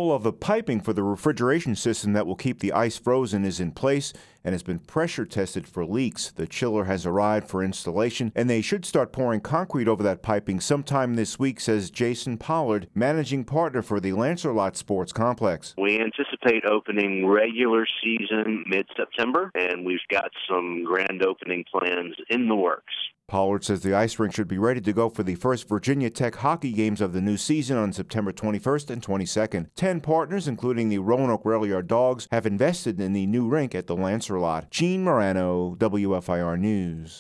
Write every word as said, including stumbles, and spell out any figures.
All of the piping for the refrigeration system that will keep the ice frozen is in place and has been pressure tested for leaks. The chiller has arrived for installation, and they should start pouring concrete over that piping sometime this week, says Jason Pollard, managing partner for the Lancerlot Sports Complex. We anticipate opening regular season mid-September, and we've got some grand opening plans in the works. Pollard says the ice rink should be ready to go for the first Virginia Tech hockey games of the new season on September twenty-first and twenty-second. Ten partners, including the Roanoke Rail Yard Dogs, have invested in the new rink at the Lancerlot. Gene Marano, W F I R News.